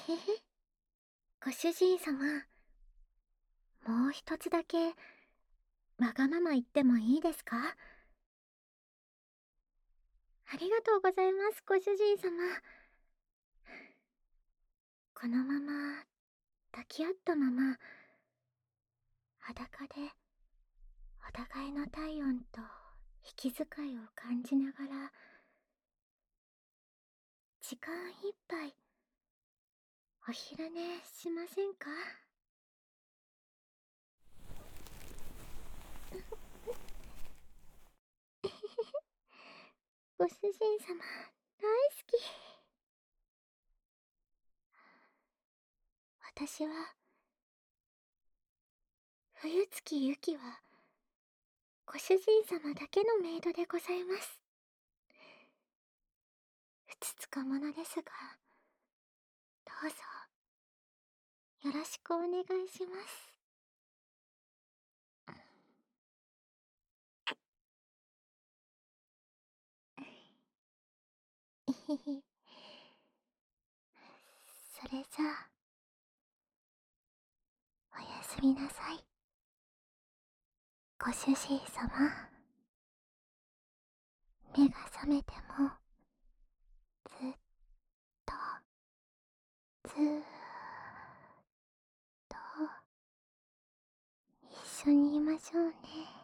へへ。ご主人様、もう一つだけ、わがまま言ってもいいですか？ありがとうございます、ご主人様。このまま、抱き合ったまま、裸で、お互いの体温と息遣いを感じながら、時間いっぱい、お昼寝しませんか？ご主人様、大好き。私は、冬月ゆきは、ご主人様だけのメイドでございます。ふつつか者ですが、どうぞ、よろしくお願いします。えへへ。それじゃあ、おやすみなさい。ご主人様。目が覚めても、ずっと、ずーっと、一緒にいましょうね。